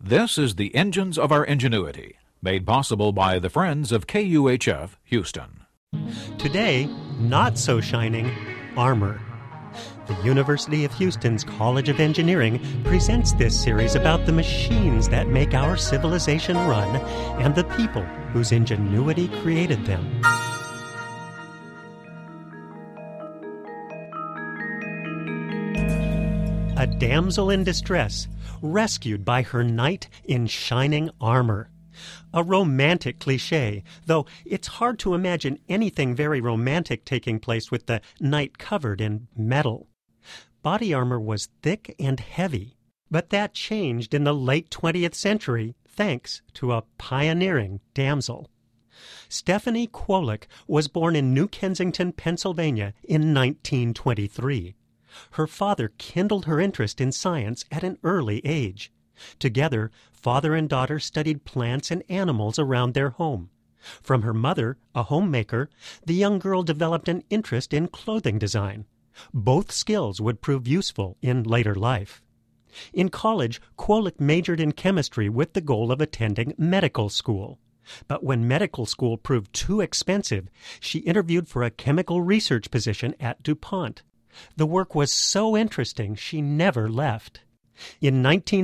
This is the Engines of Our Ingenuity, made possible by the Friends of KUHF Houston. Today, not so shining, armor. The University of Houston's College of Engineering presents this series about the machines that make our civilization run and the people whose ingenuity created them. A damsel in distress, rescued by her knight in shining armor. A romantic cliché, though it's hard to imagine anything very romantic taking place with the knight covered in metal. Body armor was thick and heavy, but that changed in the late 20th century thanks to a pioneering damsel. Stephanie Kwolek was born in New Kensington, Pennsylvania in 1923. Her father kindled her interest in science at an early age. Together, father and daughter studied plants and animals around their home. From her mother, a homemaker, the young girl developed an interest in clothing design. Both skills would prove useful in later life. In college, Kwolek majored in chemistry with the goal of attending medical school. But when medical school proved too expensive, she interviewed for a chemical research position at DuPont. The work was so interesting she never left. In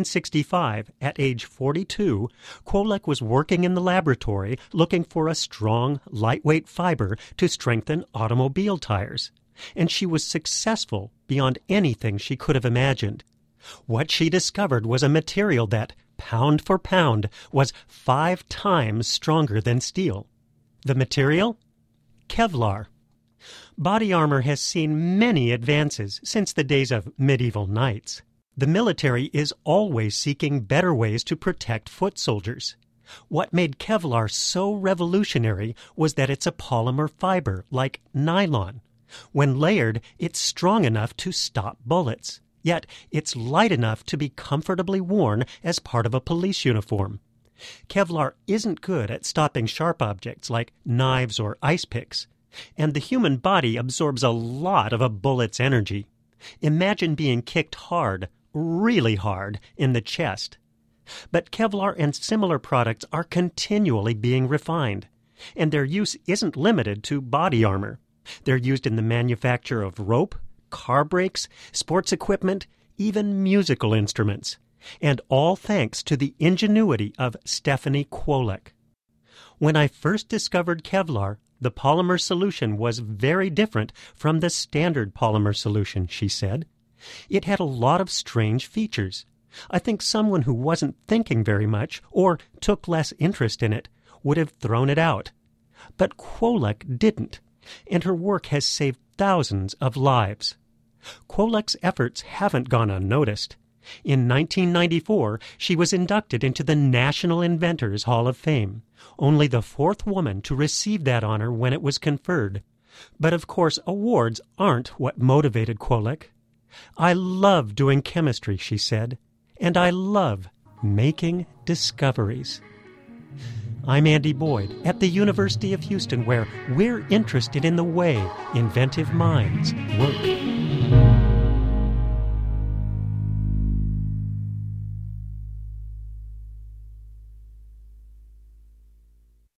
1965, at age 42, Kwolek was working in the laboratory looking for a strong, lightweight fiber to strengthen automobile tires. And she was successful beyond anything she could have imagined. What she discovered was a material that, pound for pound, was 5 times stronger than steel. The material? Kevlar. Body armor has seen many advances since the days of medieval knights. The military is always seeking better ways to protect foot soldiers. What made Kevlar so revolutionary was that it's a polymer fiber, like nylon. When layered, it's strong enough to stop bullets. Yet, it's light enough to be comfortably worn as part of a police uniform. Kevlar isn't good at stopping sharp objects like knives or ice picks. And the human body absorbs a lot of a bullet's energy. Imagine being kicked hard, really hard, in the chest. But Kevlar and similar products are continually being refined, and their use isn't limited to body armor. They're used in the manufacture of rope, car brakes, sports equipment, even musical instruments, and all thanks to the ingenuity of Stephanie Kwolek. When I first discovered Kevlar, the polymer solution was very different from the standard polymer solution, she said. It had a lot of strange features. I think someone who wasn't thinking very much or took less interest in it would have thrown it out. But Kwolek didn't, and her work has saved thousands of lives. Kwolek's efforts haven't gone unnoticed. In 1994, she was inducted into the National Inventors Hall of Fame, only the 4th woman to receive that honor when it was conferred. But of course, awards aren't what motivated Kwolek. "I love doing chemistry," she said, "and I love making discoveries." I'm Andy Boyd at the University of Houston, where we're interested in the way inventive minds work.